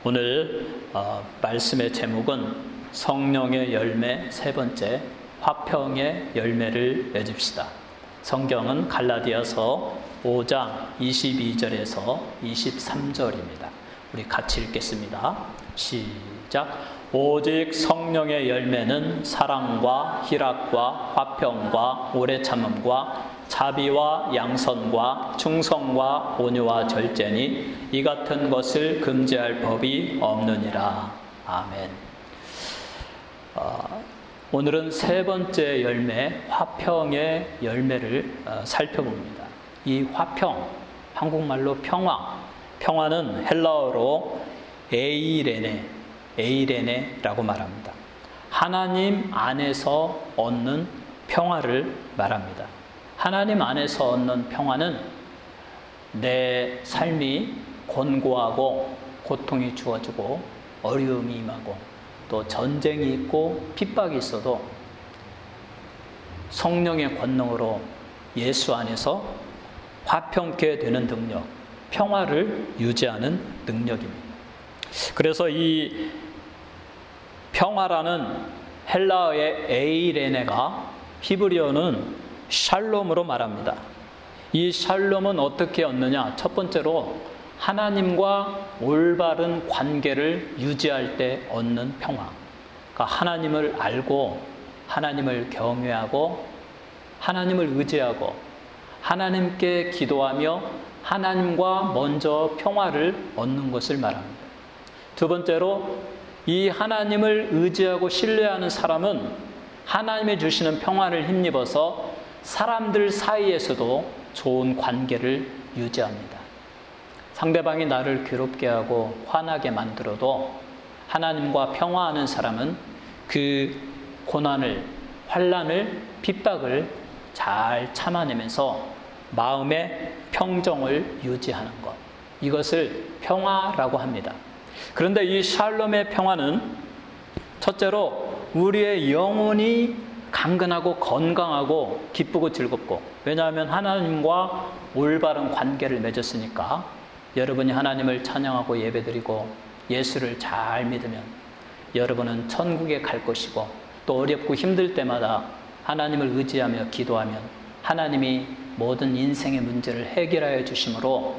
오늘 말씀의 제목은 성령의 열매 세 번째, 화평의 열매를 맺읍시다. 성경은 갈라디아서 5장 22절에서 23절입니다. 우리 같이 읽겠습니다. 시작. 오직 성령의 열매는 사랑과 희락과 화평과 오래 참음과 자비와 양선과 충성과 온유와 절제니 이 같은 것을 금지할 법이 없느니라. 아멘. 오늘은 세 번째 열매, 화평의 열매를 살펴봅니다. 이 화평, 한국말로 평화, 평화는 헬라어로 에이레네라고 말합니다. 하나님 안에서 얻는 평화를 말합니다. 하나님 안에서 얻는 평화는 내 삶이 곤고하고 고통이 주어지고 어려움이 임하고 또 전쟁이 있고 핍박이 있어도 성령의 권능으로 예수 안에서 화평케 되는 능력, 평화를 유지하는 능력입니다. 그래서 이 평화라는 헬라어의 에이레네가 히브리어는 샬롬으로 말합니다. 이 샬롬은 어떻게 얻느냐? 첫 번째로 하나님과 올바른 관계를 유지할 때 얻는 평화. 그러니까 하나님을 알고 하나님을 경외하고 하나님을 의지하고 하나님께 기도하며 하나님과 먼저 평화를 얻는 것을 말합니다. 두 번째로 이 하나님을 의지하고 신뢰하는 사람은 하나님이 주시는 평화를 힘입어서 사람들 사이에서도 좋은 관계를 유지합니다. 상대방이 나를 괴롭게 하고 화나게 만들어도 하나님과 평화하는 사람은 그 고난을, 환난을, 핍박을 잘 참아내면서 마음의 평정을 유지하는 것, 이것을 평화라고 합니다. 그런데 이 샬롬의 평화는 첫째로 우리의 영혼이 강건하고 건강하고 기쁘고 즐겁고, 왜냐하면 하나님과 올바른 관계를 맺었으니까 여러분이 하나님을 찬양하고 예배드리고 예수를 잘 믿으면 여러분은 천국에 갈 것이고, 또 어렵고 힘들 때마다 하나님을 의지하며 기도하면 하나님이 모든 인생의 문제를 해결하여 주심으로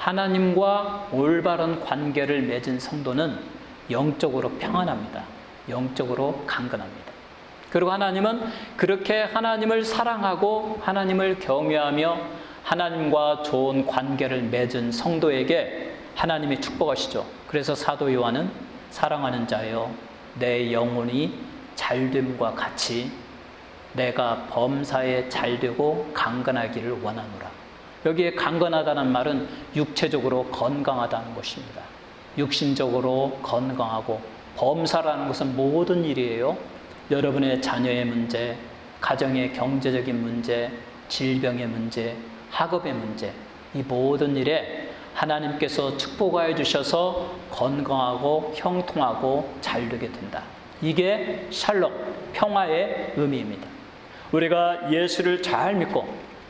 하나님과 올바른 관계를 맺은 성도는 영적으로 평안합니다. 영적으로 강건합니다. 그리고 하나님은 그렇게 하나님을 사랑하고 하나님을 경외하며 하나님과 좋은 관계를 맺은 성도에게 하나님이 축복하시죠. 그래서 사도 요한은 사랑하는 자여 내 영혼이 잘됨과 같이 내가 범사에 잘되고 강건하기를 원하노라. 여기에 강건하다는 말은 육체적으로 건강하다는 것입니다. 육신적으로 건강하고, 범사라는 것은 모든 일이에요. 여러분의 자녀의 문제, 가정의 경제적인 문제, 질병의 문제, 학업의 문제, 이 모든 일에 하나님께서 축복하여 주셔서 건강하고 형통하고 잘되게 된다. 이게 샬롬, 평화의 의미입니다. 우리가 예수를 잘 믿고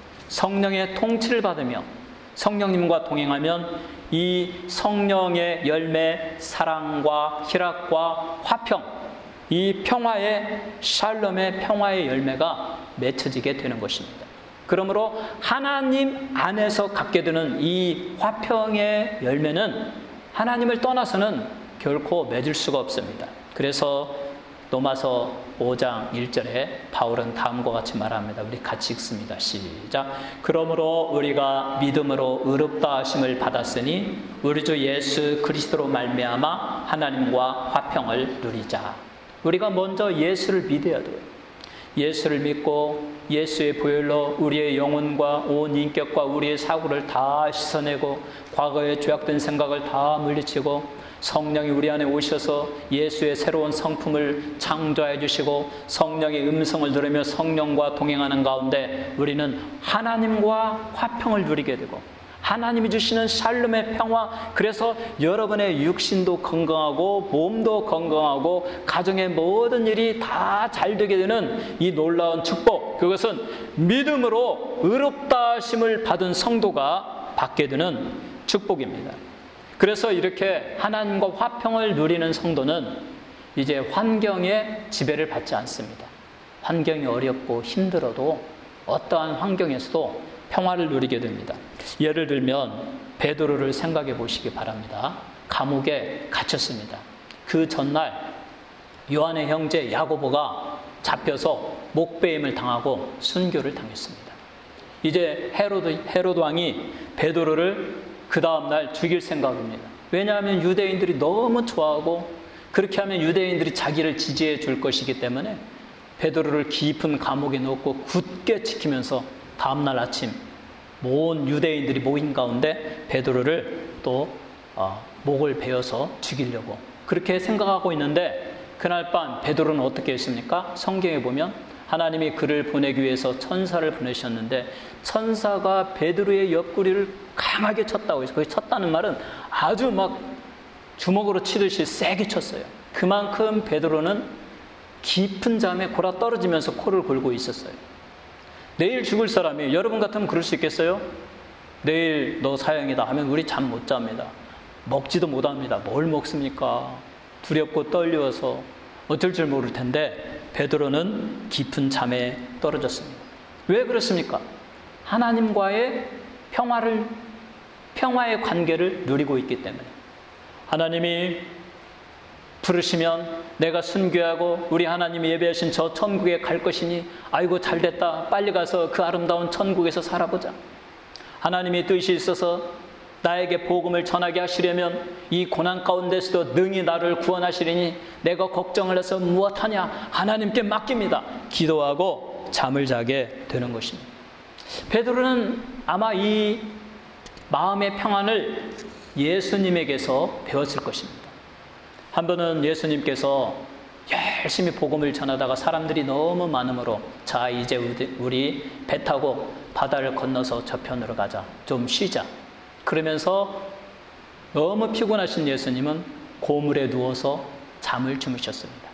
성령의 통치를 받으며 성령님과 동행하면 이 성령의 열매, 사랑과 희락과 화평, 이 평화의 샬롬의 평화의 열매가 맺혀지게 되는 것입니다. 그러므로 하나님 안에서 갖게 되는 이 화평의 열매는 하나님을 떠나서는 결코 맺을 수가 없습니다. 그래서 로마서 5장 1절에 바울은 다음과 같이 말합니다. 우리 같이 읽습니다. 시작. 그러므로 우리가 믿음으로 의롭다 하심을 받았으니 우리 주 예수 그리스도로 말미암아 하나님과 화평을 누리자. 우리가 먼저 예수를 믿어야 돼요. 예수를 믿고 예수의 보혈로 우리의 영혼과 온 인격과 우리의 사고를 다 씻어내고 과거의 죄악된 생각을 다 물리치고 성령이 우리 안에 오셔서 예수의 새로운 성품을 창조해 주시고 성령의 음성을 들으며 성령과 동행하는 가운데 우리는 하나님과 화평을 누리게 되고 하나님이 주시는 샬롬의 평화, 그래서 여러분의 육신도 건강하고 몸도 건강하고 가정의 모든 일이 다 잘되게 되는 이 놀라운 축복, 그것은 믿음으로 의롭다 하심을 받은 성도가 받게 되는 축복입니다. 그래서 이렇게 하나님과 화평을 누리는 성도는 이제 환경의 지배를 받지 않습니다. 환경이 어렵고 힘들어도 어떠한 환경에서도 평화를 누리게 됩니다. 예를 들면 베드로를 생각해 보시기 바랍니다. 감옥에 갇혔습니다. 그 전날 요한의 형제 야고보가 잡혀서 목베임을 당하고 순교를 당했습니다. 이제 헤로드 왕이 베드로를 그 다음날 죽일 생각입니다. 왜냐하면 유대인들이 너무 좋아하고 그렇게 하면 유대인들이 자기를 지지해 줄 것이기 때문에 베드로를 깊은 감옥에 넣고 굳게 지키면서 다음날 아침 온 유대인들이 모인 가운데 베드로를 또 목을 베어서 죽이려고 그렇게 생각하고 있는데 그날 밤 베드로는 어떻게 했습니까? 성경에 보면 하나님이 그를 보내기 위해서 천사를 보내셨는데 천사가 베드로의 옆구리를 강하게 쳤다고 해서 거기 쳤다는 말은 아주 막 주먹으로 치듯이 세게 쳤어요. 그만큼 베드로는 깊은 잠에 골아 떨어지면서 코를 골고 있었어요. 내일 죽을 사람이 여러분 같으면 그럴 수 있겠어요? 내일 너 사형이다 하면 우리 잠 못 잡니다. 먹지도 못합니다. 뭘 먹습니까? 두렵고 떨려서 어쩔 줄 모를 텐데 베드로는 깊은 잠에 떨어졌습니다. 왜 그렇습니까? 하나님과의 평화의 관계를 누리고 있기 때문에 하나님이 부르시면 내가 순교하고 우리 하나님이 예배하신 저 천국에 갈 것이니 아이고 잘됐다 빨리 가서 그 아름다운 천국에서 살아보자. 하나님의 뜻이 있어서 나에게 복음을 전하게 하시려면 이 고난 가운데서도 능히 나를 구원하시리니 내가 걱정을 해서 무엇하냐 하나님께 맡깁니다. 기도하고 잠을 자게 되는 것입니다. 베드로는 아마 이 마음의 평안을 예수님에게서 배웠을 것입니다. 한 번은 예수님께서 열심히 복음을 전하다가 사람들이 너무 많으므로 자 이제 우리 배 타고 바다를 건너서 저편으로 가자 좀 쉬자 그러면서 너무 피곤하신 예수님은 고물에 누워서 잠을 주무셨습니다.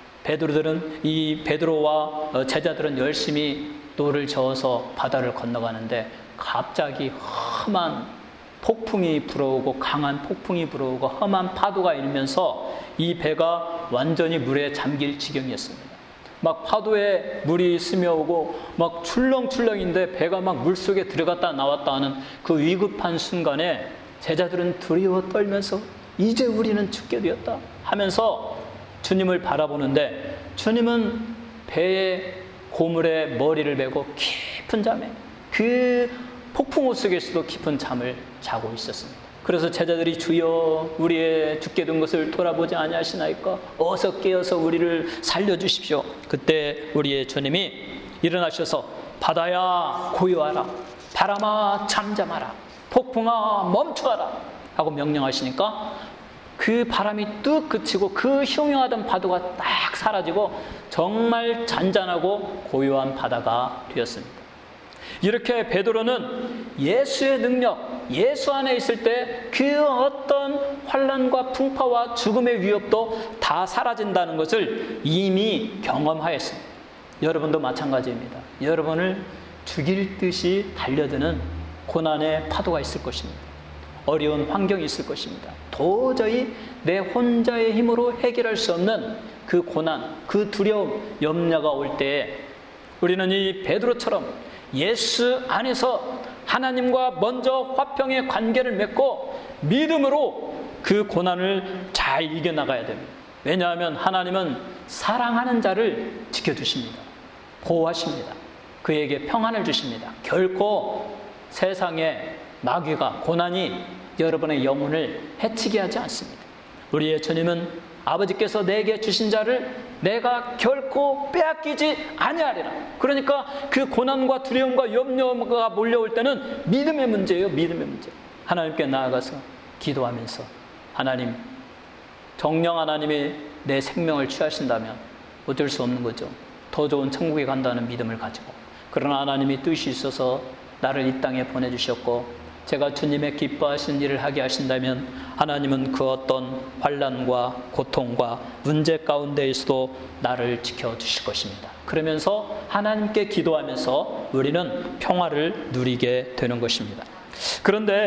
베드로와 제자들은 열심히 노를 저어서 바다를 건너가는데 갑자기 험한 폭풍이 불어오고 강한 폭풍이 불어오고 험한 파도가 일면서 이 배가 완전히 물에 잠길 지경이었습니다. 막 파도에 물이 스며오고 막 출렁출렁인데 배가 막 물속에 들어갔다 나왔다 하는 그 위급한 순간에 제자들은 두려워 떨면서 이제 우리는 죽게 되었다 하면서 주님을 바라보는데 주님은 배의 고물에 머리를 메고 깊은 잠에 그 폭풍우 속에서도 깊은 잠을 자고 있었습니다. 그래서 제자들이 주여 우리의 죽게 된 것을 돌아보지 아니하시나이까 어서 깨어서 우리를 살려주십시오. 그때 우리의 주님이 일어나셔서 바다야 고요하라 바람아 잠잠하라 폭풍아 멈추어라 하고 명령하시니까 그 바람이 뚝 그치고 그 흉흉하던 파도가 딱 사라지고 정말 잔잔하고 고요한 바다가 되었습니다. 이렇게 베드로는 예수의 능력, 예수 안에 있을 때 그 어떤 환난과 풍파와 죽음의 위협도 다 사라진다는 것을 이미 경험하였습니다. 여러분도 마찬가지입니다. 여러분을 죽일 듯이 달려드는 고난의 파도가 있을 것입니다. 어려운 환경이 있을 것입니다. 도저히 내 혼자의 힘으로 해결할 수 없는 그 고난, 그 두려움, 염려가 올 때에 우리는 이 베드로처럼 예수 안에서 하나님과 먼저 화평의 관계를 맺고 믿음으로 그 고난을 잘 이겨나가야 됩니다. 왜냐하면 하나님은 사랑하는 자를 지켜주십니다. 보호하십니다. 그에게 평안을 주십니다. 결코 세상의 마귀가 고난이 여러분의 영혼을 해치게 하지 않습니다. 우리의 주님은 아버지께서 내게 주신 자를 내가 결코 빼앗기지 아니하리라. 그러니까 그 고난과 두려움과 염려가 몰려올 때는 믿음의 문제예요. 믿음의 문제. 하나님께 나아가서 기도하면서 하나님, 정령 하나님이 내 생명을 취하신다면 어쩔 수 없는 거죠. 더 좋은 천국에 간다는 믿음을 가지고. 그러나 하나님이 뜻이 있어서 나를 이 땅에 보내주셨고 제가 주님의 기뻐하신 일을 하게 하신다면 하나님은 그 어떤 환난과 고통과 문제 가운데에서도 나를 지켜주실 것입니다. 그러면서 하나님께 기도하면서 우리는 평화를 누리게 되는 것입니다. 그런데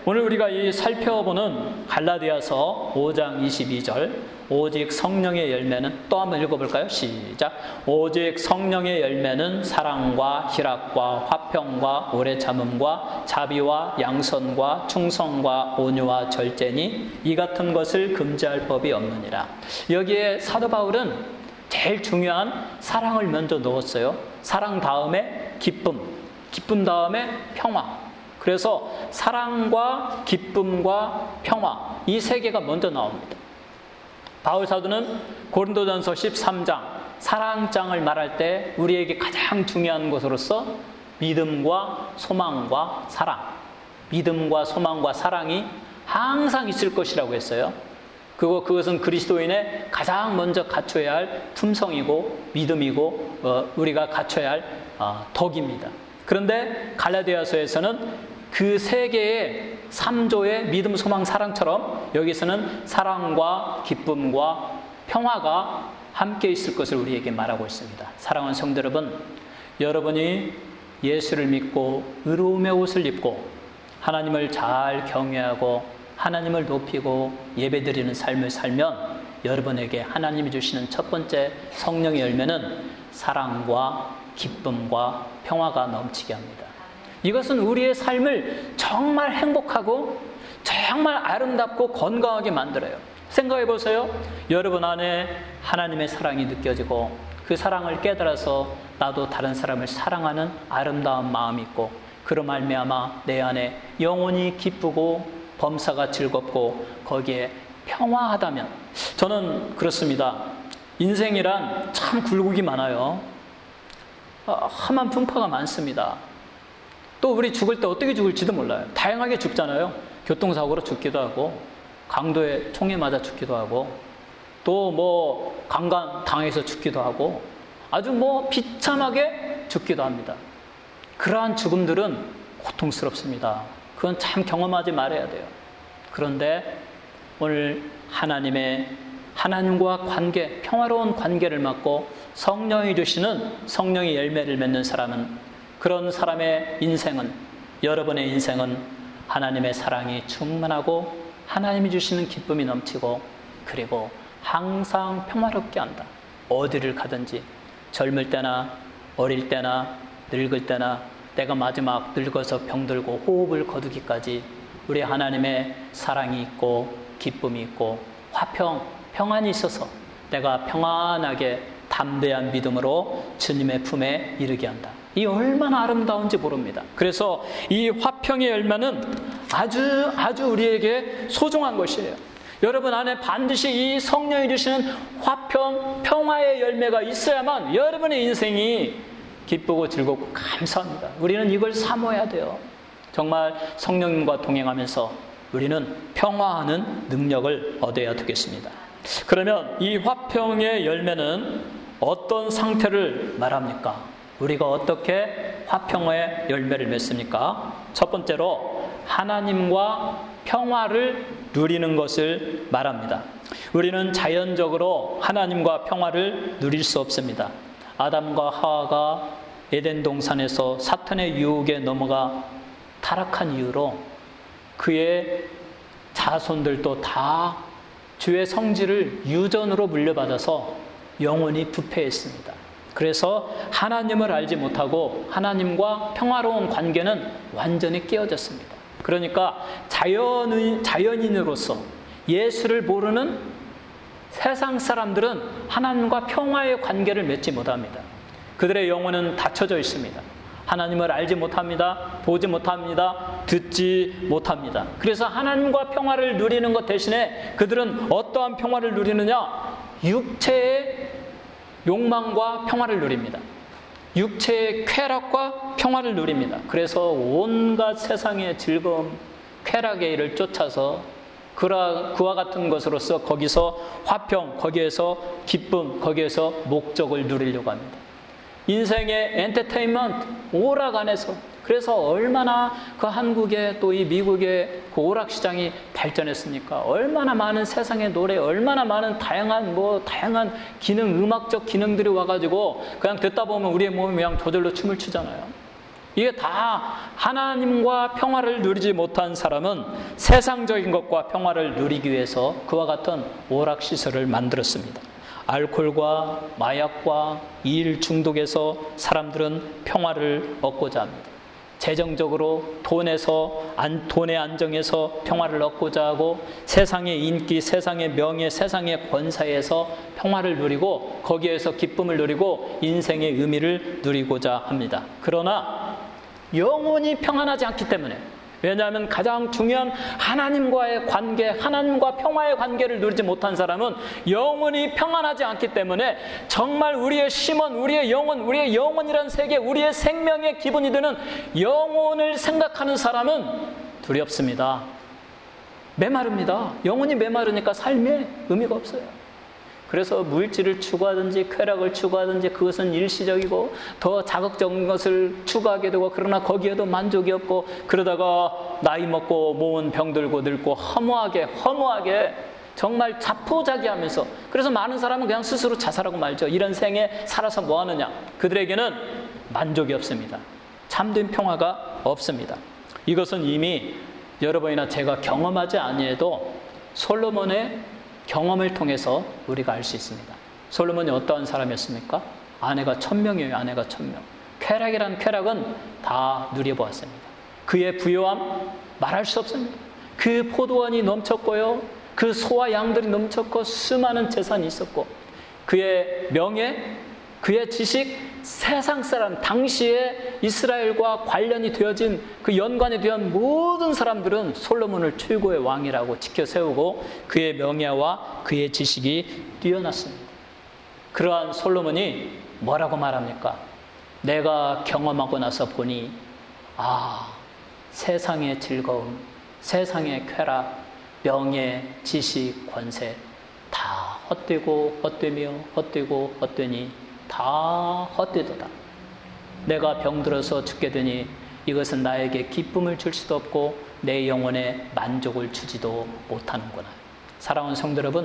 오늘 우리가 이 살펴보는 갈라디아서 5장 22절, 오직 성령의 열매는, 또 한번 읽어볼까요? 시작. 오직 성령의 열매는 사랑과 희락과 화평과 오래 참음과 자비와 양선과 충성과 온유와 절제니 이 같은 것을 금지할 법이 없느니라. 여기에 사도 바울은 제일 중요한 사랑을 먼저 넣었어요. 사랑 다음에 기쁨, 기쁨 다음에 평화. 그래서 사랑과 기쁨과 평화, 이 세 개가 먼저 나옵니다. 바울 사도는 고린도전서 13장 사랑장을 말할 때 우리에게 가장 중요한 것으로서 믿음과 소망과 사랑, 믿음과 소망과 사랑이 항상 있을 것이라고 했어요. 그것은 그리스도인의 가장 먼저 갖춰야 할 품성이고 믿음이고 우리가 갖춰야 할 덕입니다. 그런데 갈라디아서에서는 그 세 개의 3조의 믿음, 소망, 사랑처럼 여기서는 사랑과 기쁨과 평화가 함께 있을 것을 우리에게 말하고 있습니다. 사랑하는 성도 여러분, 여러분이 예수를 믿고 의로움의 옷을 입고 하나님을 잘 경외하고 하나님을 높이고 예배드리는 삶을 살면 여러분에게 하나님이 주시는 첫 번째 성령의 열매는 사랑과 기쁨과 평화가 넘치게 합니다. 이것은 우리의 삶을 정말 행복하고 정말 아름답고 건강하게 만들어요. 생각해 보세요. 여러분 안에 하나님의 사랑이 느껴지고 그 사랑을 깨달아서 나도 다른 사람을 사랑하는 아름다운 마음이 있고 그로 말미암아 내 안에 영혼이 기쁘고 범사가 즐겁고 거기에 평화하다면, 저는 그렇습니다. 인생이란 참 굴곡이 많아요. 험한 풍파가 많습니다. 또 우리 죽을 때 어떻게 죽을지도 몰라요. 다양하게 죽잖아요. 교통사고로 죽기도 하고 강도에 총에 맞아 죽기도 하고 또 강간 당해서 죽기도 하고 아주 비참하게 죽기도 합니다. 그러한 죽음들은 고통스럽습니다. 그건 참 경험하지 말아야 돼요. 그런데 오늘 하나님과 관계, 평화로운 관계를 맺고 성령이 주시는 성령의 열매를 맺는 사람은, 그런 사람의 인생은, 여러분의 인생은 하나님의 사랑이 충만하고 하나님이 주시는 기쁨이 넘치고 그리고 항상 평화롭게 한다. 어디를 가든지, 젊을 때나 어릴 때나 늙을 때나 내가 마지막 늙어서 병들고 호흡을 거두기까지 우리 하나님의 사랑이 있고 기쁨이 있고 평안이 있어서 내가 평안하게 담대한 믿음으로 주님의 품에 이르게 한다. 이 얼마나 아름다운지 모릅니다. 그래서 이 화평의 열매는 아주 우리에게 소중한 것이에요. 여러분 안에 반드시 이 성령이 주시는 화평, 평화의 열매가 있어야만 여러분의 인생이 기쁘고 즐겁고 감사합니다. 우리는 이걸 사모해야 돼요. 정말 성령님과 동행하면서 우리는 평화하는 능력을 얻어야 되겠습니다. 그러면 이 화평의 열매는 어떤 상태를 말합니까? 우리가 어떻게 화평의 열매를 맺습니까? 첫 번째로 하나님과 평화를 누리는 것을 말합니다. 우리는 자연적으로 하나님과 평화를 누릴 수 없습니다. 아담과 하와가 에덴 동산에서 사탄의 유혹에 넘어가 타락한 이유로 그의 자손들도 다 주의 성질을 유전으로 물려받아서 영원히 부패했습니다. 그래서 하나님을 알지 못하고 하나님과 평화로운 관계는 완전히 깨어졌습니다. 그러니까 자연인으로서 예수를 모르는 세상 사람들은 하나님과 평화의 관계를 맺지 못합니다. 그들의 영혼은 닫혀져 있습니다. 하나님을 알지 못합니다. 보지 못합니다. 듣지 못합니다. 그래서 하나님과 평화를 누리는 것 대신에 그들은 어떠한 평화를 누리느냐? 육체의 욕망과 평화를 누립니다. 육체의 쾌락과 평화를 누립니다. 그래서 온갖 세상의 즐거움, 쾌락의 일을 쫓아서 그와 같은 것으로서 거기서 화평, 거기에서 기쁨, 거기에서 목적을 누리려고 합니다. 인생의 엔터테인먼트, 오락 안에서. 그래서 얼마나 그 한국의 또 이 미국의 그 오락시장이 발전했습니까? 얼마나 많은 세상의 노래, 얼마나 많은 다양한 기능, 음악적 기능들이 와가지고 그냥 듣다 보면 우리의 몸이 그냥 저절로 춤을 추잖아요. 이게 다 하나님과 평화를 누리지 못한 사람은 세상적인 것과 평화를 누리기 위해서 그와 같은 오락시설을 만들었습니다. 알코올과 마약과 일 중독에서 사람들은 평화를 얻고자 합니다. 재정적으로 돈의 안정에서 평화를 얻고자 하고 세상의 인기, 세상의 명예, 세상의 권세에서 평화를 누리고 거기에서 기쁨을 누리고 인생의 의미를 누리고자 합니다. 그러나 영원히 평안하지 않기 때문에, 왜냐하면 가장 중요한 하나님과의 관계, 하나님과 평화의 관계를 누리지 못한 사람은 영원히 평안하지 않기 때문에 정말 우리의 심원, 우리의 영혼이라는 세계, 우리의 생명의 기본이 되는 영혼을 생각하는 사람은 두렵습니다. 메마릅니다. 영혼이 메마르니까 삶에 의미가 없어요. 그래서 물질을 추구하든지 쾌락을 추구하든지 그것은 일시적이고 더 자극적인 것을 추구하게 되고, 그러나 거기에도 만족이 없고, 그러다가 나이 먹고 모은 병들고 늙고 허무하게 정말 자포자기하면서, 그래서 많은 사람은 그냥 스스로 자살하고 말죠. 이런 생에 살아서 뭐 하느냐. 그들에게는 만족이 없습니다. 참된 평화가 없습니다. 이것은 이미 여러분이나 제가 경험하지 아니해도 솔로몬의 경험을 통해서 우리가 알 수 있습니다. 솔로몬이 어떠한 사람이었습니까? 아내가 1000명이에요. 아내가 1000명. 쾌락이란 쾌락은 다 누려보았습니다. 그의 부요함 말할 수 없습니다. 그 포도원이 넘쳤고요, 그 소와 양들이 넘쳤고 수많은 재산이 있었고, 그의 명예, 그의 지식, 세상 사람, 당시에 이스라엘과 관련이 되어진 그 연관이 되어 모든 사람들은 솔로몬을 최고의 왕이라고 지켜 세우고 그의 명예와 그의 지식이 뛰어났습니다. 그러한 솔로몬이 뭐라고 말합니까? 내가 경험하고 나서 보니 세상의 즐거움, 세상의 쾌락, 명예, 지식, 권세 다 헛되고 헛되며 헛되고 헛되니 다 헛되도다. 내가 병들어서 죽게 되니 이것은 나에게 기쁨을 줄 수도 없고 내 영혼에 만족을 주지도 못하는구나. 사랑하는 성도 여러분,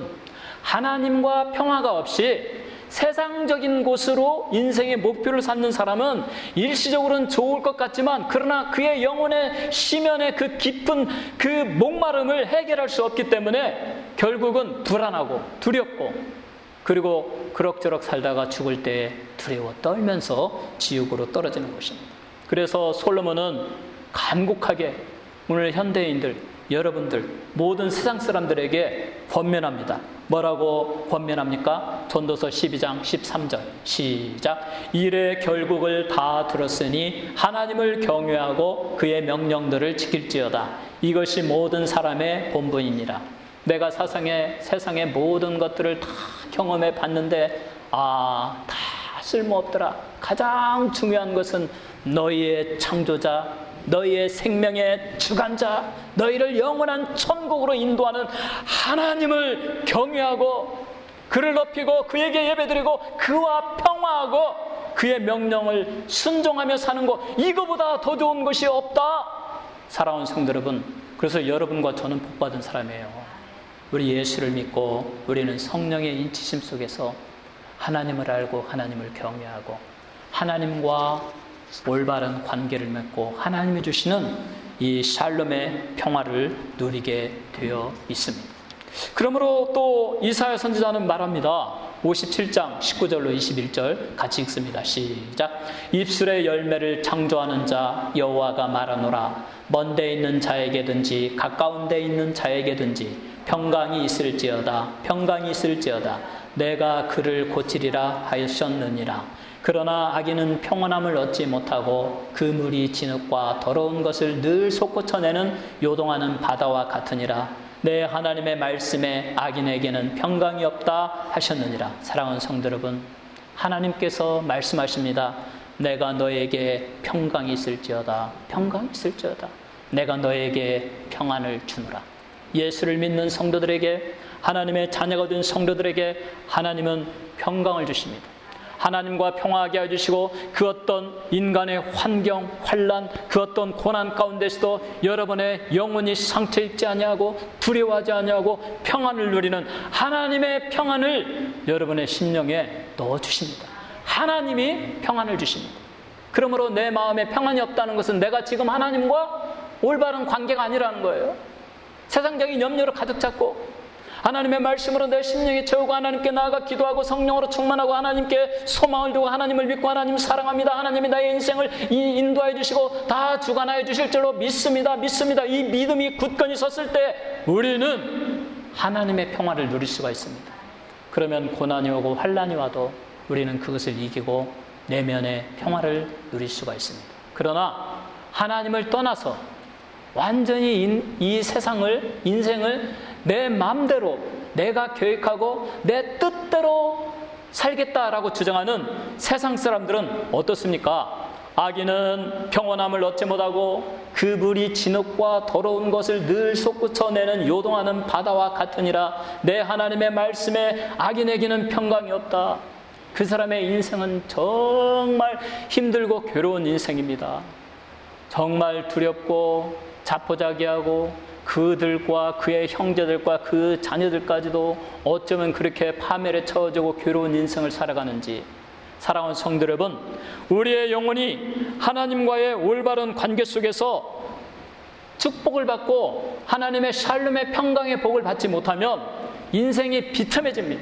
하나님과 평화가 없이 세상적인 곳으로 인생의 목표를 삼는 사람은 일시적으로는 좋을 것 같지만, 그러나 그의 영혼의 심연의 그 깊은 그 목마름을 해결할 수 없기 때문에 결국은 불안하고 두렵고, 그리고 그럭저럭 살다가 죽을 때 두려워 떨면서 지옥으로 떨어지는 것입니다. 그래서 솔로몬은 간곡하게 오늘 현대인들, 여러분들, 모든 세상 사람들에게 권면합니다. 뭐라고 권면합니까? 전도서 12장 13절 시작. 이래 결국을 다 들었으니 하나님을 경외하고 그의 명령들을 지킬지어다. 이것이 모든 사람의 본분이니라. 내가 세상의 모든 것들을 다 경험해 봤는데 다 쓸모없더라. 가장 중요한 것은 너희의 창조자, 너희의 생명의 주관자, 너희를 영원한 천국으로 인도하는 하나님을 경외하고 그를 높이고 그에게 예배드리고 그와 평화하고 그의 명령을 순종하며 사는 것, 이거보다 더 좋은 것이 없다. 사랑하는 성도 여러분, 그래서 여러분과 저는 복받은 사람이에요. 우리 예수를 믿고 우리는 성령의 인치심 속에서 하나님을 알고 하나님을 경외하고 하나님과 올바른 관계를 맺고 하나님이 주시는 이 샬롬의 평화를 누리게 되어 있습니다. 그러므로 또 이사야 선지자는 말합니다. 57장 19절로 21절 같이 읽습니다. 시작. 입술의 열매를 창조하는 자 여호와가 말하노라. 먼 데 있는 자에게든지 가까운 데 있는 자에게든지 평강이 있을지어다. 평강이 있을지어다. 내가 그를 고치리라 하셨느니라. 그러나 악인은 평안함을 얻지 못하고 그 물이 진흙과 더러운 것을 늘 솟구쳐내는 요동하는 바다와 같으니라. 내 하나님의 말씀에 악인에게는 평강이 없다 하셨느니라. 사랑하는 성도 여러분, 하나님께서 말씀하십니다. 내가 너에게 평강이 있을지어다. 평강이 있을지어다. 내가 너에게 평안을 주노라. 예수를 믿는 성도들에게, 하나님의 자녀가 된 성도들에게 하나님은 평강을 주십니다. 하나님과 평화하게 해주시고 그 어떤 인간의 환경, 환난, 그 어떤 고난 가운데서도 여러분의 영혼이 상처 입지 아니하고 두려워하지 아니하고 평안을 누리는 하나님의 평안을 여러분의 심령에 넣어주십니다. 하나님이 평안을 주십니다. 그러므로 내 마음에 평안이 없다는 것은 내가 지금 하나님과 올바른 관계가 아니라는 거예요. 세상적인 염려로 가득 찼고 하나님의 말씀으로 내 심령이 채우고 하나님께 나아가 기도하고 성령으로 충만하고 하나님께 소망을 두고 하나님을 믿고 하나님을 사랑합니다. 하나님이 나의 인생을 인도해 주시고 다 주관하여 주실 줄로 믿습니다. 이 믿음이 굳건히 섰을 때 우리는 하나님의 평화를 누릴 수가 있습니다. 그러면 고난이 오고 환난이 와도 우리는 그것을 이기고 내면의 평화를 누릴 수가 있습니다. 그러나 하나님을 떠나서 완전히 이 세상을, 인생을 내 마음대로 내가 계획하고 내 뜻대로 살겠다라고 주장하는 세상 사람들은 어떻습니까? 악인은 평온함을 얻지 못하고 그 물이 진흙과 더러운 것을 늘 솟구쳐내는 요동하는 바다와 같으니라. 내 하나님의 말씀에 악인에게는 평강이 없다. 그 사람의 인생은 정말 힘들고 괴로운 인생입니다. 정말 두렵고 자포자기하고 그들과 그의 형제들과 그 자녀들까지도 어쩌면 그렇게 파멸에 처해지고 괴로운 인생을 살아가는지. 사랑하는 성도 여러분, 우리의 영혼이 하나님과의 올바른 관계 속에서 축복을 받고 하나님의 샬롬의 평강의 복을 받지 못하면 인생이 비참해집니다.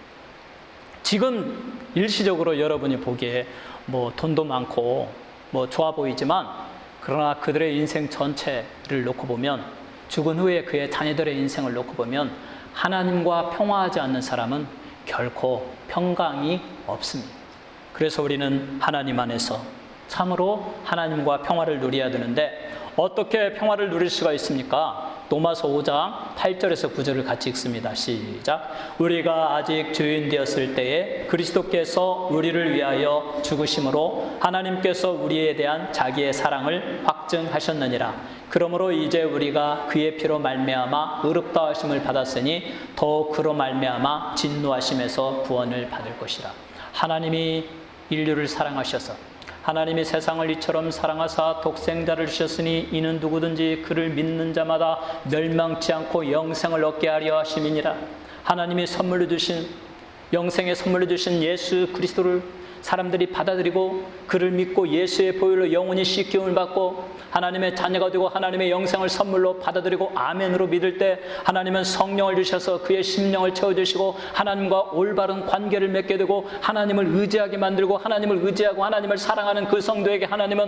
지금 일시적으로 여러분이 보기에 돈도 많고 좋아 보이지만, 그러나 그들의 인생 전체를 놓고 보면, 죽은 후에 그의 자녀들의 인생을 놓고 보면 하나님과 평화하지 않는 사람은 결코 평강이 없습니다. 그래서 우리는 하나님 안에서 참으로 하나님과 평화를 누려야 되는데 어떻게 평화를 누릴 수가 있습니까? 로마서 5장 8절에서 9절을 같이 읽습니다. 시작. 우리가 아직 죄인 되었을 때에 그리스도께서 우리를 위하여 죽으심으로 하나님께서 우리에 대한 자기의 사랑을 확증하셨느니라. 그러므로 이제 우리가 그의 피로 말미암아 의롭다 하심을 받았으니 더욱 그로 말미암아 진노하심에서 구원을 받을 것이라. 하나님이 인류를 사랑하셔서 하나님이 세상을 이처럼 사랑하사 독생자를 주셨으니 이는 누구든지 그를 믿는 자마다 멸망치 않고 영생을 얻게 하려 하심이니라. 하나님이 선물로 주신, 영생의 선물로 주신 예수 그리스도를 사람들이 받아들이고 그를 믿고 예수의 보혈로 영원히 씻김을 받고 하나님의 자녀가 되고 하나님의 영생을 선물로 받아들이고 아멘으로 믿을 때 하나님은 성령을 주셔서 그의 심령을 채워주시고 하나님과 올바른 관계를 맺게 되고 하나님을 의지하게 만들고 하나님을 의지하고 하나님을 사랑하는 그 성도에게 하나님은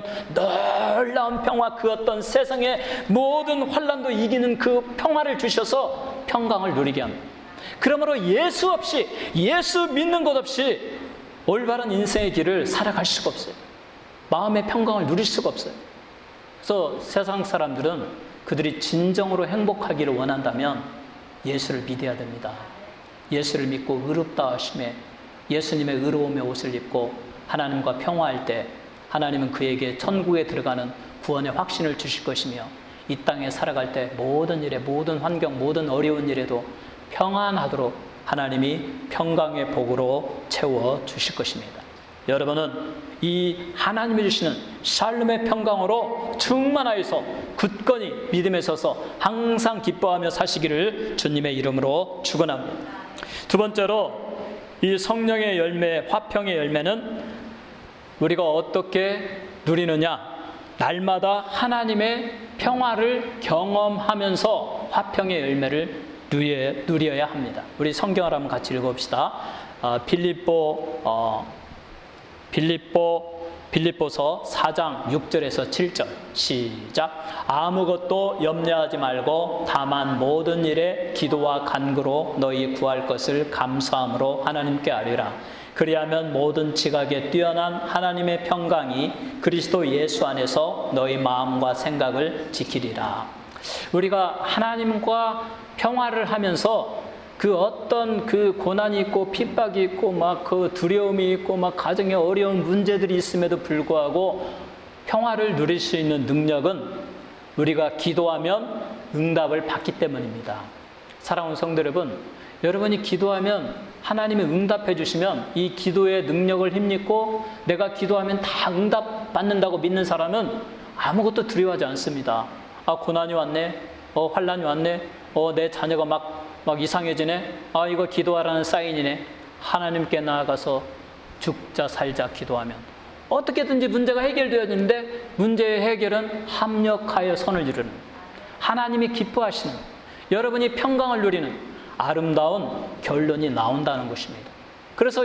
놀라운 평화, 그 어떤 세상의 모든 환난도 이기는 그 평화를 주셔서 평강을 누리게 합니다. 그러므로 예수 없이, 예수 믿는 것 없이 올바른 인생의 길을 살아갈 수가 없어요. 마음의 평강을 누릴 수가 없어요. 그래서 세상 사람들은 그들이 진정으로 행복하기를 원한다면 예수를 믿어야 됩니다. 예수를 믿고 의롭다 하심에 예수님의 의로움의 옷을 입고 하나님과 평화할 때 하나님은 그에게 천국에 들어가는 구원의 확신을 주실 것이며 이 땅에 살아갈 때 모든 일에, 모든 환경, 모든 어려운 일에도 평안하도록 하나님이 평강의 복으로 채워 주실 것입니다. 여러분은 이 하나님이 주시는 샬롬의 평강으로 충만하여서 굳건히 믿음에 서서 항상 기뻐하며 사시기를 주님의 이름으로 축원합니다. 두 번째로 이 성령의 열매, 화평의 열매는 우리가 어떻게 누리느냐? 날마다 하나님의 평화를 경험하면서 화평의 열매를 누려야 합니다. 우리 성경을 한번 같이 읽어봅시다. 빌립보서 4장 6절에서 7절 시작. 아무것도 염려하지 말고 다만 모든 일에 기도와 간구로 너희 구할 것을 감사함으로 하나님께 아뢰라. 그리하면 모든 지각에 뛰어난 하나님의 평강이 그리스도 예수 안에서 너희 마음과 생각을 지키리라. 우리가 하나님과 평화를 하면서 그 어떤 그 고난이 있고 핍박이 있고 막 그 두려움이 있고 막 가정에 어려운 문제들이 있음에도 불구하고 평화를 누릴 수 있는 능력은 우리가 기도하면 응답을 받기 때문입니다. 사랑하는 성도 여러분, 여러분이 기도하면 하나님이 응답해 주시면 이 기도의 능력을 힘입고 내가 기도하면 다 응답 받는다고 믿는 사람은 아무것도 두려워하지 않습니다. 고난이 왔네, 환난이 왔네, 내 자녀가 막 이상해지네, 이거 기도하라는 사인이네. 하나님께 나아가서 죽자 살자 기도하면 어떻게든지 문제가 해결되어지는데 문제의 해결은 합력하여 선을 이루는, 하나님이 기뻐하시는, 여러분이 평강을 누리는 아름다운 결론이 나온다는 것입니다. 그래서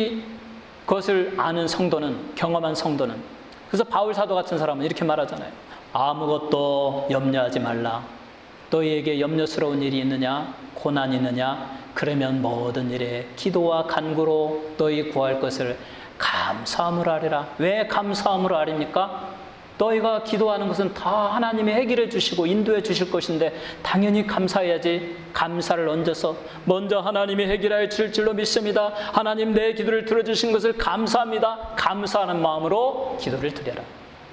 이것을 아는 성도는, 경험한 성도는, 그래서 바울 사도 같은 사람은 이렇게 말하잖아요. 아무것도 염려하지 말라. 너희에게 염려스러운 일이 있느냐? 고난이 있느냐? 그러면 모든 일에 기도와 간구로 너희 구할 것을 감사함으로 하리라. 왜 감사함으로 하립니까? 너희가 기도하는 것은 다 하나님이 해결해 주시고 인도해 주실 것인데 당연히 감사해야지. 감사를 얹어서 먼저 하나님이 해결해 주실 줄로 믿습니다. 하나님 내 기도를 들어주신 것을 감사합니다. 감사하는 마음으로 기도를 드려라.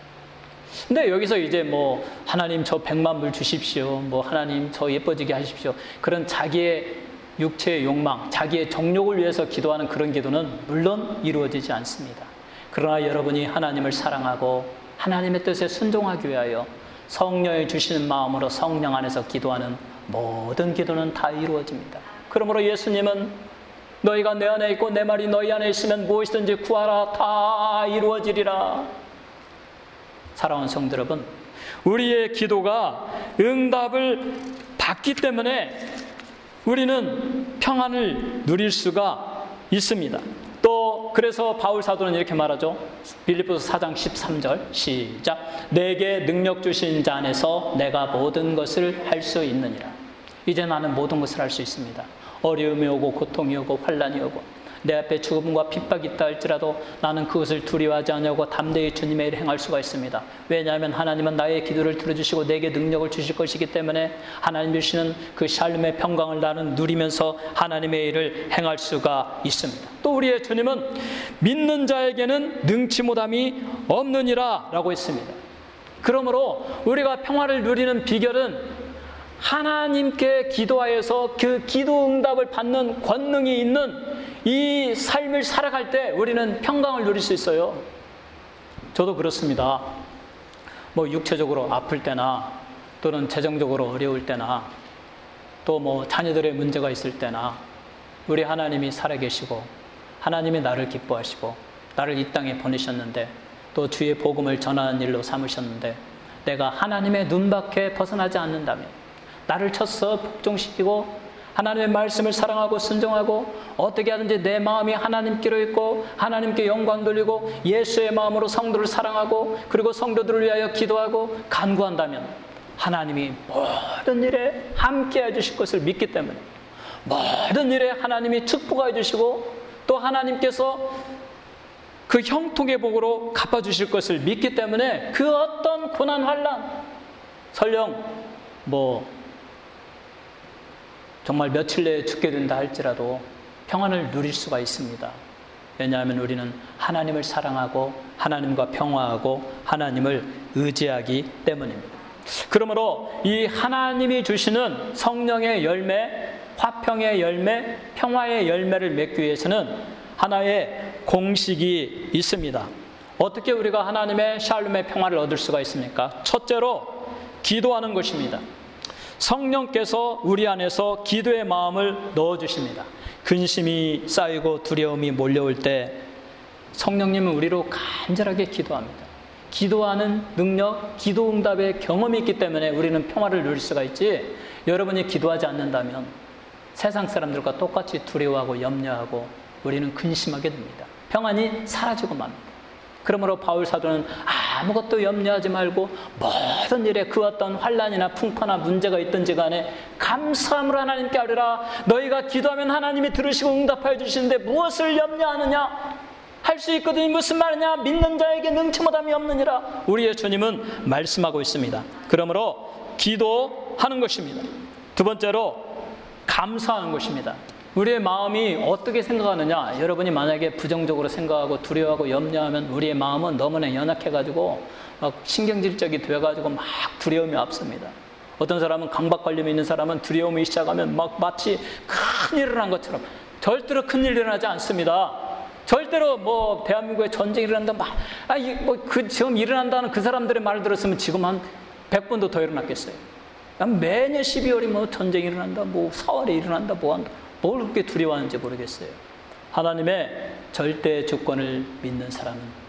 근데 여기서 이제 뭐 하나님 저 100만 불 주십시오. 뭐 하나님 저 예뻐지게 하십시오. 그런 자기의 육체의 욕망, 자기의 정욕을 위해서 기도하는 그런 기도는 물론 이루어지지 않습니다. 그러나 여러분이 하나님을 사랑하고 하나님의 뜻에 순종하기 위하여 성령이 주시는 마음으로 성령 안에서 기도하는 모든 기도는 다 이루어집니다. 그러므로 예수님은 너희가 내 안에 있고 내 말이 너희 안에 있으면 무엇이든지 구하라 다 이루어지리라. 사랑하는 성도 여러분, 우리의 기도가 응답을 받기 때문에 우리는 평안을 누릴 수가 있습니다. 또 그래서 바울 사도는 이렇게 말하죠. 빌립보서 4장 13절 시작. 내게 능력 주신 자 안에서 내가 모든 것을 할 수 있느니라. 이제 나는 모든 것을 할 수 있습니다. 어려움이 오고 고통이 오고 환난이 오고 내 앞에 죽음과 핍박이 있다 할지라도 나는 그것을 두려워하지 않냐고 담대히 주님의 일을 행할 수가 있습니다. 왜냐하면 하나님은 나의 기도를 들어주시고 내게 능력을 주실 것이기 때문에 하나님 주시는 그 샬롬의 평강을 나는 누리면서 하나님의 일을 행할 수가 있습니다. 또 우리의 주님은 믿는 자에게는 능치 못함이 없느니라 라고 했습니다. 그러므로 우리가 평화를 누리는 비결은 하나님께 기도하여서 그 기도 응답을 받는 권능이 있는 이 삶을 살아갈 때 우리는 평강을 누릴 수 있어요. 저도 그렇습니다. 뭐 육체적으로 아플 때나 또는 재정적으로 어려울 때나 또 뭐 자녀들의 문제가 있을 때나 우리 하나님이 살아계시고 하나님이 나를 기뻐하시고 나를 이 땅에 보내셨는데 또 주의 복음을 전하는 일로 삼으셨는데 내가 하나님의 눈밖에 벗어나지 않는다면 나를 쳐서 복종시키고 하나님의 말씀을 사랑하고 순종하고 어떻게 하든지 내 마음이 하나님께로 있고 하나님께 영광 돌리고 예수의 마음으로 성도를 사랑하고 그리고 성도들을 위하여 기도하고 간구한다면 하나님이 모든 일에 함께 해주실 것을 믿기 때문에 모든 일에 하나님이 축복해 주시고 또 하나님께서 그 형통의 복으로 갚아주실 것을 믿기 때문에 그 어떤 고난 환난 설령 뭐 정말 며칠 내에 죽게 된다 할지라도 평안을 누릴 수가 있습니다. 왜냐하면 우리는 하나님을 사랑하고 하나님과 평화하고 하나님을 의지하기 때문입니다. 그러므로 이 하나님이 주시는 성령의 열매, 화평의 열매, 평화의 열매를 맺기 위해서는 하나의 공식이 있습니다. 어떻게 우리가 하나님의 샬롬의 평화를 얻을 수가 있습니까? 첫째로 기도하는 것입니다. 성령께서 우리 안에서 기도의 마음을 넣어주십니다. 근심이 쌓이고 두려움이 몰려올 때 성령님은 우리로 간절하게 기도합니다. 기도하는 능력, 기도 응답의 경험이 있기 때문에 우리는 평화를 누릴 수가 있지, 여러분이 기도하지 않는다면 세상 사람들과 똑같이 두려워하고 염려하고 우리는 근심하게 됩니다. 평안이 사라지고 맙니다. 그러므로 바울 사도는 아무것도 염려하지 말고 모든 일에 그 어떤 환난이나 풍파나 문제가 있든지 간에 감사함으로 하나님께 아뢰라. 너희가 기도하면 하나님이 들으시고 응답하여 주시는데 무엇을 염려하느냐? 할 수 있거든요. 무슨 말이냐? 믿는 자에게 능치 못함이 없느니라. 우리의 주님은 말씀하고 있습니다. 그러므로 기도하는 것입니다. 두 번째로 감사하는 것입니다. 우리의 마음이 어떻게 생각하느냐? 여러분이 만약에 부정적으로 생각하고 두려워하고 염려하면 우리의 마음은 너무나 연약해가지고 막 신경질적이 되어가지고 막 두려움이 앞섭니다. 어떤 사람은 강박관념이 있는 사람은 두려움이 시작하면 막 마치 큰일을 한 것처럼, 절대로 큰일 일어나지 않습니다. 절대로 뭐 대한민국에 전쟁이 일어난다 지금 일어난다는 그 사람들의 말을 들었으면 지금 한 100번도 더 일어났겠어요. 매년 12월이 뭐 전쟁이 일어난다, 뭐 4월에 일어난다, 뭐 한다. 뭘 그렇게 두려워하는지 모르겠어요. 하나님의 절대 주권을 믿는 사람은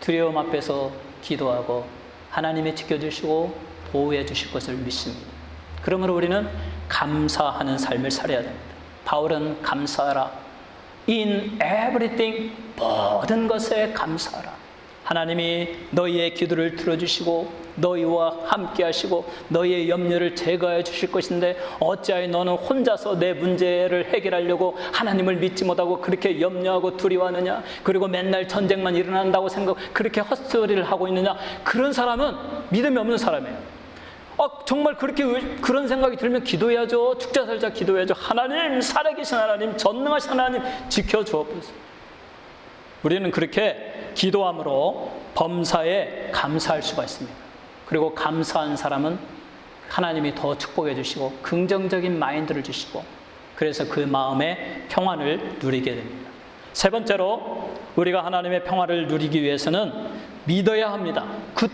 두려움 앞에서 기도하고 하나님이 지켜주시고 보호해 주실 것을 믿습니다. 그러므로 우리는 감사하는 삶을 살아야 됩니다. 바울은 감사하라. In everything, 모든 것에 감사하라. 하나님이 너희의 기도를 들어주시고 너희와 함께 하시고 너희의 염려를 제거해 주실 것인데 어찌하여 너는 혼자서 내 문제를 해결하려고 하나님을 믿지 못하고 그렇게 염려하고 두려워하느냐? 그리고 맨날 전쟁만 일어난다고 그렇게 헛소리를 하고 있느냐? 그런 사람은 믿음이 없는 사람이에요. 정말 그런 생각이 들면 기도해야죠. 죽자 살자 기도해야죠. 하나님, 살아계신 하나님, 전능하신 하나님 지켜주옵소서. 우리는 그렇게 기도함으로 범사에 감사할 수가 있습니다. 그리고 감사한 사람은 하나님이 더 축복해 주시고 긍정적인 마인드를 주시고 그래서 그 마음의 평안을 누리게 됩니다. 세 번째로 우리가 하나님의 평화를 누리기 위해서는 믿어야 합니다.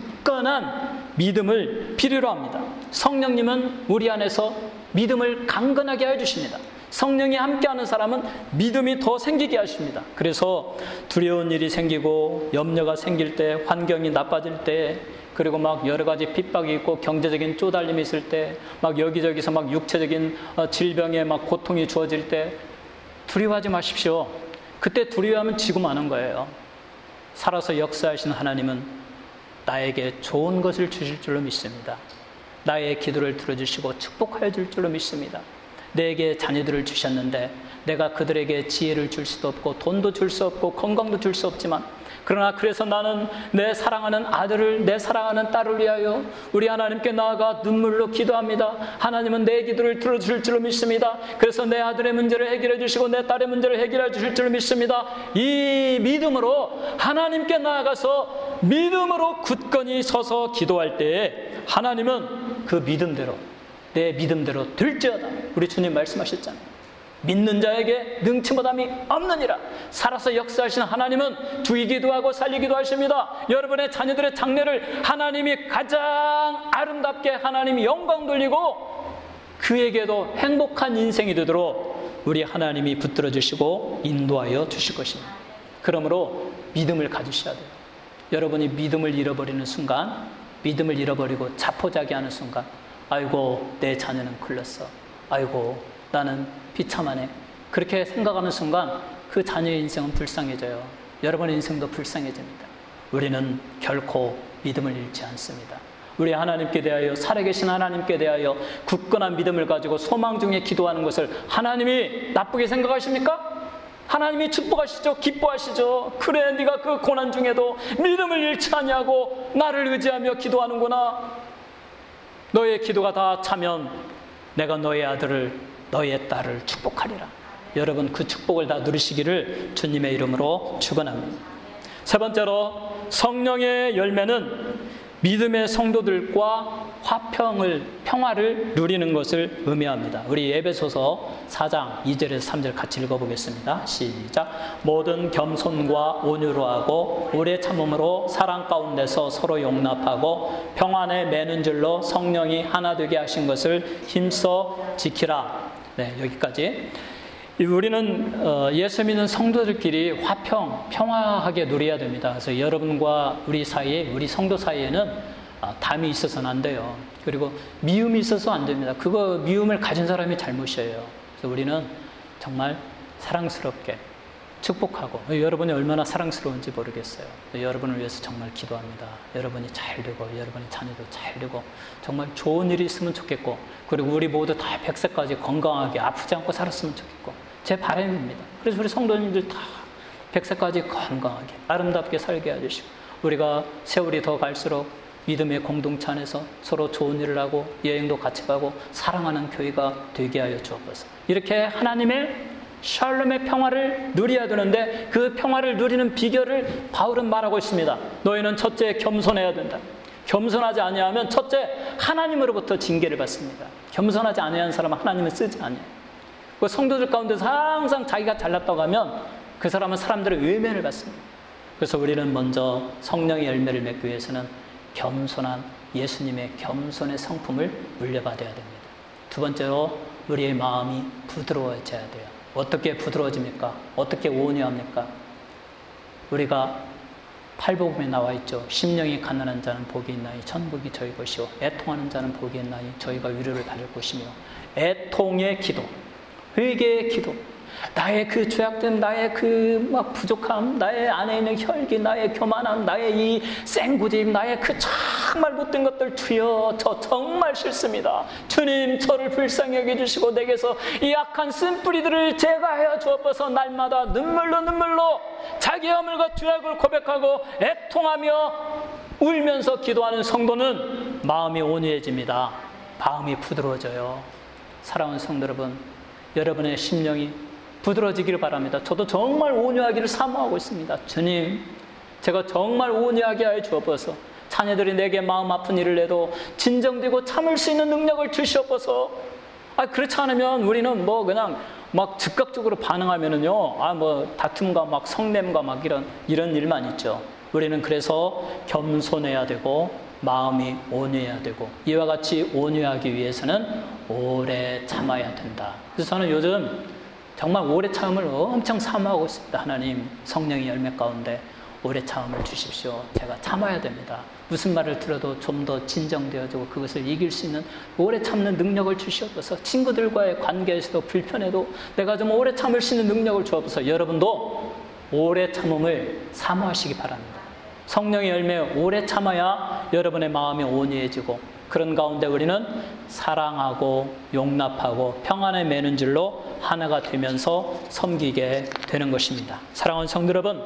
굳건한 믿음을 필요로 합니다. 성령님은 우리 안에서 믿음을 강건하게 해주십니다. 성령이 함께하는 사람은 믿음이 더 생기게 하십니다. 그래서 두려운 일이 생기고 염려가 생길 때, 환경이 나빠질 때, 그리고 막 여러 가지 핍박이 있고 경제적인 쪼달림이 있을 때, 막 여기저기서 막 육체적인 질병에 막 고통이 주어질 때 두려워하지 마십시오. 그때 두려워하면 지고 마는 거예요. 살아서 역사하신 하나님은 나에게 좋은 것을 주실 줄로 믿습니다. 나의 기도를 들어주시고 축복하여 줄 줄로 믿습니다. 내게 자녀들을 주셨는데 내가 그들에게 지혜를 줄 수도 없고 돈도 줄 수 없고 건강도 줄 수 없지만 그러나 그래서 나는 내 사랑하는 아들을 내 사랑하는 딸을 위하여 우리 하나님께 나아가 눈물로 기도합니다. 하나님은 내 기도를 들어주실 줄로 믿습니다. 그래서 내 아들의 문제를 해결해 주시고 내 딸의 문제를 해결해 주실 줄로 믿습니다. 이 믿음으로 하나님께 나아가서 믿음으로 굳건히 서서 기도할 때에 하나님은 그 믿음대로 내 믿음대로 될지어다. 우리 주님 말씀하셨잖아요. 믿는 자에게 능치못함이 없느니라. 살아서 역사하시는 하나님은 죽이기도 하고 살리기도 하십니다. 여러분의 자녀들의 장래를 하나님이 가장 아름답게 하나님이 영광 돌리고 그에게도 행복한 인생이 되도록 우리 하나님이 붙들어 주시고 인도하여 주실 것입니다. 그러므로 믿음을 가지셔야 돼요. 여러분이 믿음을 잃어버리는 순간, 믿음을 잃어버리고 자포자기하는 순간, 아이고 내 자녀는 글렀어, 아이고 나는 비참하네, 그렇게 생각하는 순간 그 자녀의 인생은 불쌍해져요. 여러분의 인생도 불쌍해집니다. 우리는 결코 믿음을 잃지 않습니다. 우리 하나님께 대하여, 살아계신 하나님께 대하여 굳건한 믿음을 가지고 소망 중에 기도하는 것을 하나님이 나쁘게 생각하십니까? 하나님이 축복하시죠. 기뻐하시죠. 그래 네가 그 고난 중에도 믿음을 잃지 아니하고 나를 의지하며 기도하는구나. 너의 기도가 다 차면 내가 너의 아들을, 너의 딸을 축복하리라. 여러분 그 축복을 다 누리시기를 주님의 이름으로 축원합니다. 세 번째로 성령의 열매는 믿음의 성도들과 평화를 누리는 것을 의미합니다. 우리 에베소서 4장 2절에서 3절 같이 읽어보겠습니다. 시작. 모든 겸손과 온유로 하고 오래 참음으로 사랑 가운데서 서로 용납하고 평안에 매는 줄로 성령이 하나 되게 하신 것을 힘써 지키라. 네, 여기까지. 우리는 예수 믿는 성도들끼리 평화하게 누려야 됩니다. 그래서 여러분과 우리 사이에, 우리 성도 사이에는 담이 있어서는 안 돼요. 그리고 미움이 있어서 안 됩니다. 그거 미움을 가진 사람이 잘못이에요. 그래서 우리는 정말 사랑스럽게 축복하고, 여러분이 얼마나 사랑스러운지 모르겠어요. 여러분을 위해서 정말 기도합니다. 여러분이 잘 되고 여러분의 자녀도 잘 되고 정말 좋은 일이 있으면 좋겠고, 그리고 우리 모두 다 100세까지 건강하게 아프지 않고 살았으면 좋겠고 제 바람입니다. 그래서 우리 성도님들 다 100세까지 건강하게 아름답게 살게 해주시고 우리가 세월이 더 갈수록 믿음의 공동체 안에서 서로 좋은 일을 하고 여행도 같이 가고 사랑하는 교회가 되게 하여 주옵소서. 이렇게 하나님의 샬롬의 평화를 누려야 되는데 그 평화를 누리는 비결을 바울은 말하고 있습니다. 너희는 첫째 겸손해야 된다. 겸손하지 아니하면 첫째 하나님으로부터 징계를 받습니다. 겸손하지 아니한 사람은 하나님은 쓰지 않아요. 그 성도들 가운데서 항상 자기가 잘났다고 하면 그 사람은 사람들의 외면을 받습니다. 그래서 우리는 먼저 성령의 열매를 맺기 위해서는 겸손한 예수님의 겸손의 성품을 물려받아야 됩니다. 두 번째로 우리의 마음이 부드러워져야 돼요. 어떻게 부드러워집니까? 어떻게 온유합니까? 우리가 팔복음에 나와 있죠. 심령이 가난한 자는 복이 있나니 천국이 저희 것이요 애통하는 자는 복이 있나니 저희가 위로를 받을 것이며, 애통의 기도, 회개의 기도, 나의 그 죄악됨, 나의 그 막 부족함, 나의 안에 있는 혈기, 나의 교만함, 나의 이 생고집, 나의 그 정말 못된 것들, 주여 저 정말 싫습니다. 주님 저를 불쌍히 여겨주시고 내게서 이 악한 쓴뿌리들을 제거하여 주옵소서. 날마다 눈물로 자기의 허물과 죄악을 고백하고 애통하며 울면서 기도하는 성도는 마음이 온유해집니다. 마음이 부드러워져요. 사랑하는 성도 여러분, 여러분의 심령이 부드러워지기를 바랍니다. 저도 정말 온유하기를 사모하고 있습니다. 주님, 제가 정말 온유하게 하여 주옵소서. 자녀들이 내게 마음 아픈 일을 내도 진정되고 참을 수 있는 능력을 주시옵소서. 그렇지 않으면 우리는 그냥 막 즉각적으로 반응하면은요, 다툼과 막 성냄과 막 이런 일만 있죠. 우리는 그래서 겸손해야 되고 마음이 온유해야 되고, 이와 같이 온유하기 위해서는 오래 참아야 된다. 그래서 저는 요즘 정말 오래 참음을 엄청 사모하고 있습니다. 하나님, 성령의 열매 가운데 오래 참음을 주십시오. 제가 참아야 됩니다. 무슨 말을 들어도 좀 더 진정되어지고 그것을 이길 수 있는 오래 참는 능력을 주시옵소서. 친구들과의 관계에서도 불편해도 내가 좀 오래 참을 수 있는 능력을 주옵소서. 여러분도 오래 참음을 사모하시기 바랍니다. 성령의 열매 오래 참아야 여러분의 마음이 온유해지고, 그런 가운데 우리는 사랑하고 용납하고 평안에 매는 줄로 하나가 되면서 섬기게 되는 것입니다. 사랑하는 성도 여러분,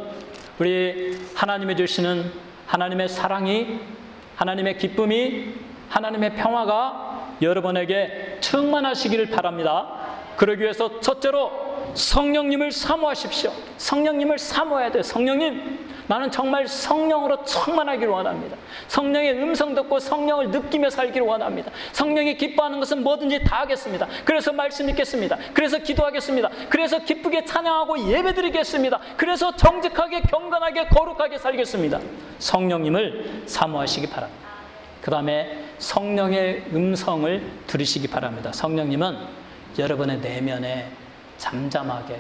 우리 하나님이 주시는 하나님의 사랑이, 하나님의 기쁨이, 하나님의 평화가 여러분에게 충만하시기를 바랍니다. 그러기 위해서 첫째로 성령님을 사모하십시오. 성령님을 사모해야 돼요. 성령님, 나는 정말 성령으로 충만하기를 원합니다. 성령의 음성 듣고 성령을 느끼며 살기를 원합니다. 성령이 기뻐하는 것은 뭐든지 다 하겠습니다. 그래서 말씀 읽겠습니다. 그래서 기도하겠습니다. 그래서 기쁘게 찬양하고 예배드리겠습니다. 그래서 정직하게 경건하게 거룩하게 살겠습니다. 성령님을 사모하시기 바랍니다. 그 다음에 성령의 음성을 들으시기 바랍니다. 성령님은 여러분의 내면에 잠잠하게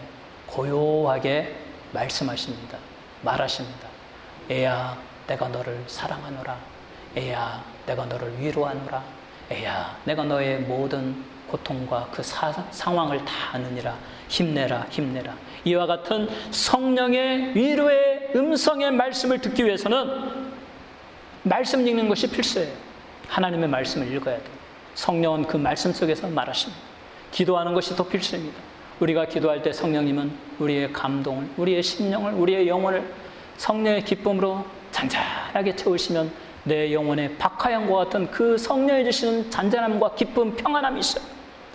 고요하게 말씀하십니다. 말하십니다. 애야, 내가 너를 사랑하노라. 애야, 내가 너를 위로하노라. 애야, 내가 너의 모든 고통과 그 상황을 다 아느니라. 힘내라, 힘내라. 이와 같은 성령의 위로의 음성의 말씀을 듣기 위해서는 말씀 읽는 것이 필수예요. 하나님의 말씀을 읽어야 돼요. 성령은 그 말씀 속에서 말하십니다. 기도하는 것이 더 필수입니다. 우리가 기도할 때 성령님은 우리의 감동을, 우리의 심령을, 우리의 영혼을 성령의 기쁨으로 잔잔하게 채우시면 내 영혼에 박하향과 같은 그 성령이 주시는 잔잔함과 기쁨, 평안함이 있어요.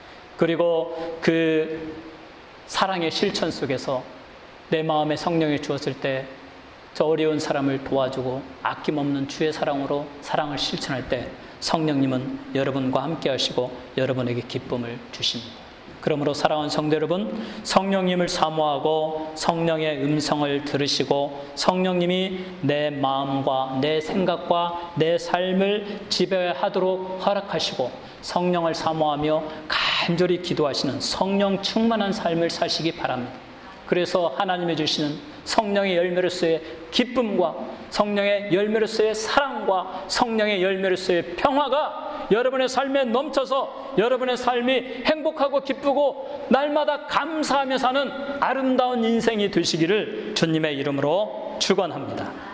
그리고 그 사랑의 실천 속에서 내 마음에 성령이 주었을 때 저 어려운 사람을 도와주고 아낌없는 주의 사랑으로 사랑을 실천할 때 성령님은 여러분과 함께 하시고 여러분에게 기쁨을 주십니다. 그러므로 사랑하는 성도 여러분, 성령님을 사모하고 성령의 음성을 들으시고 성령님이 내 마음과 내 생각과 내 삶을 지배하도록 허락하시고 성령을 사모하며 간절히 기도하시는 성령 충만한 삶을 사시기 바랍니다. 그래서 하나님이 주시는 성령의 열매로서의 기쁨과 성령의 열매로서의 사랑과 성령의 열매로서의 평화가 여러분의 삶에 넘쳐서 여러분의 삶이 행복하고 기쁘고 날마다 감사하며 사는 아름다운 인생이 되시기를 주님의 이름으로 축원합니다.